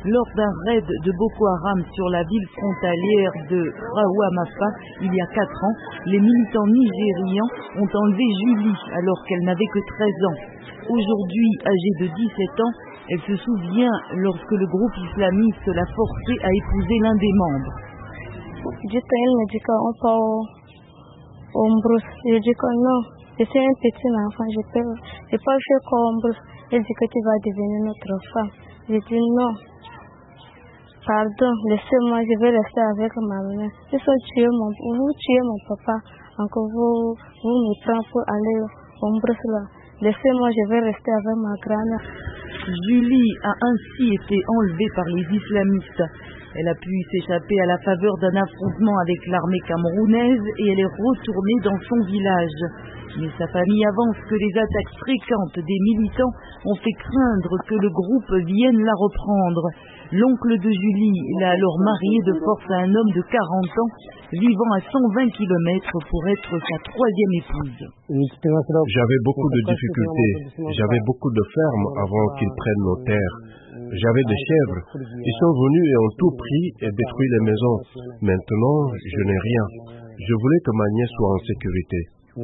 Lors d'un raid de Boko Haram sur la ville frontalière de Rawamafa, il y a 4 ans, les militants nigérians ont enlevé Julie alors qu'elle n'avait que 13 ans. Aujourd'hui, âgée de 17 ans, elle se souvient lorsque le groupe islamiste l'a forcée à épouser l'un des membres. Jusqu'à elle me dit qu'on part au Mbrousse. Je dis que non, je suis un petit enfant, je peux pas faire comme Mbrousse. Elle dit que tu vas devenir notre femme. Je dis non. Pardon, laissez-moi, je vais rester avec ma mère. Si vous tuez mon papa, encore vous me prenez pour aller au Mbrousse là. Laissez-moi, je vais rester avec ma grand-mère. Julie a ainsi été enlevée par les islamistes. Elle a pu s'échapper à la faveur d'un affrontement avec l'armée camerounaise et elle est retournée dans son village. Mais sa famille avance que les attaques fréquentes des militants ont fait craindre que le groupe vienne la reprendre. L'oncle de Julie l'a alors mariée de force à un homme de 40 ans, vivant à 120 km pour être sa 3e épouse. J'avais beaucoup de difficultés, j'avais beaucoup de fermes avant qu'ils prennent nos terres. J'avais des chèvres, ils sont venus et ont tout pris et détruit les maisons. Maintenant, je n'ai rien. Je voulais que ma nièce soit en sécurité.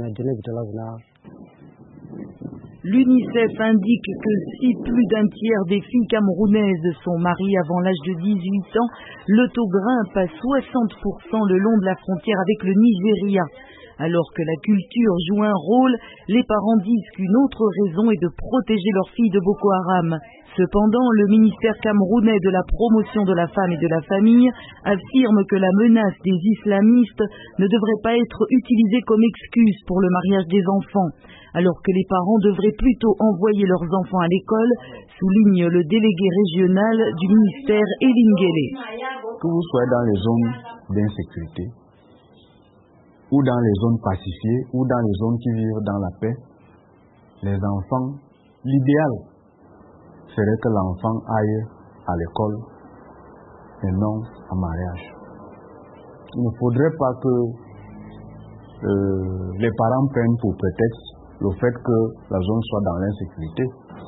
L'UNICEF indique que si plus d'un tiers des filles camerounaises sont mariées avant l'âge de 18 ans, le taux grimpe à 60% le long de la frontière avec le Nigeria. Alors que la culture joue un rôle, les parents disent qu'une autre raison est de protéger leurs filles de Boko Haram. Cependant, le ministère camerounais de la promotion de la femme et de la famille affirme que la menace des islamistes ne devrait pas être utilisée comme excuse pour le mariage des enfants, alors que les parents devraient plutôt envoyer leurs enfants à l'école, souligne le délégué régional du ministère Elingele. Que vous soyez dans les zones d'insécurité, ou dans les zones pacifiées, ou dans les zones qui vivent dans la paix, les enfants, l'idéal serait que l'enfant aille à l'école et non en mariage. Il ne faudrait pas que les parents prennent pour prétexte le fait que la zone soit dans l'insécurité.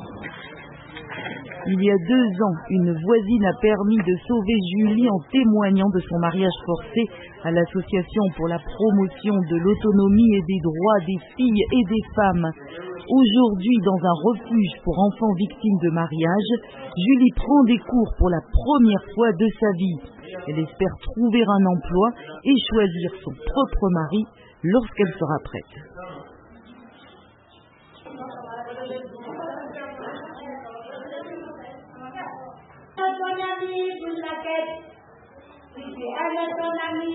Il y a 2 ans, une voisine a permis de sauver Julie en témoignant de son mariage forcé à l'Association pour la promotion de l'autonomie et des droits des filles et des femmes. Aujourd'hui, dans un refuge pour enfants victimes de mariage, Julie prend des cours pour la première fois de sa vie. Elle espère trouver un emploi et choisir son propre mari lorsqu'elle sera prête. Ton ami, vous la quête. Si tu aimes ton ami,